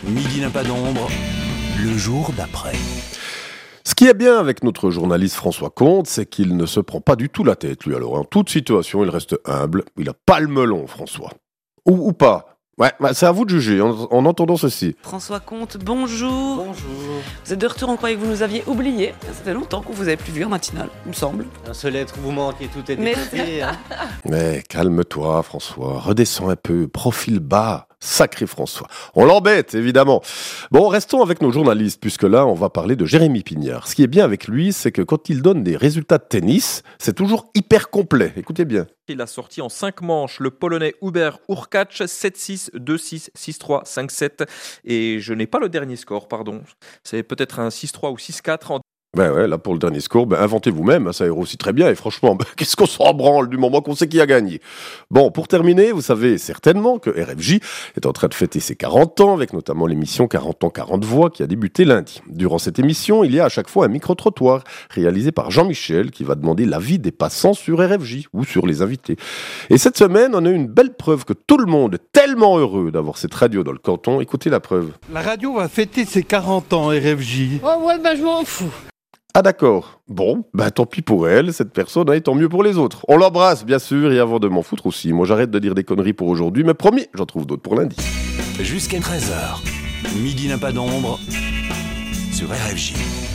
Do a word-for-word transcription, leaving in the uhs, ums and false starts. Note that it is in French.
Midi n'a pas d'ombre, le jour d'après. Ce qui est bien avec notre journaliste François Comte, c'est qu'il ne se prend pas du tout la tête, lui. Alors, en toute situation, il reste humble. Il a pas le melon, François. Ou, ou pas. Ouais, bah, c'est à vous de juger en, en entendant ceci. François Comte, bonjour. Bonjour. Vous êtes de retour, on croyait que vous nous aviez oubliés. Ça fait longtemps qu'on vous avait plus vu en matinale, il me semble. Un seul être vous manque et tout est Mais- dépassé. Hein. Mais calme-toi, François. Redescends un peu. Profil bas. Sacré François. On l'embête, évidemment. Bon, restons avec nos journalistes, puisque là, on va parler de Jérémy Pignard. Ce qui est bien avec lui, c'est que quand il donne des résultats de tennis, c'est toujours hyper complet. Écoutez bien. Il a sorti en cinq manches le Polonais Hubert Hurkacz, sept six, deux six, six trois, cinq sept. Et je n'ai pas le dernier score, pardon. C'est peut-être un six trois ou six quatre. En... Ben ouais, là, pour le dernier score, ben inventez vous-même, hein, ça ira aussi très bien. Et franchement, ben, qu'est-ce qu'on s'en branle du moment qu'on sait qui a gagné. Bon, pour terminer, vous savez certainement que R F J est en train de fêter ses quarante ans, avec notamment l'émission quarante ans, quarante voix, qui a débuté lundi. Durant cette émission, il y a à chaque fois un micro-trottoir, réalisé par Jean-Michel, qui va demander l'avis des passants sur R F J, ou sur les invités. Et cette semaine, on a eu une belle preuve que tout le monde est tellement heureux d'avoir cette radio dans le canton. Écoutez la preuve. La radio va fêter ses quarante ans, R F J. Oh ouais, bah je m'en fous. Ah d'accord, bon, bah tant pis pour elle, cette personne, hein, et tant mieux pour les autres. On l'embrasse, bien sûr, et avant de m'en foutre aussi, moi j'arrête de dire des conneries pour aujourd'hui, mais promis, j'en trouve d'autres pour lundi. Jusqu'à treize heures, Midi n'a pas d'ombre sur R F J.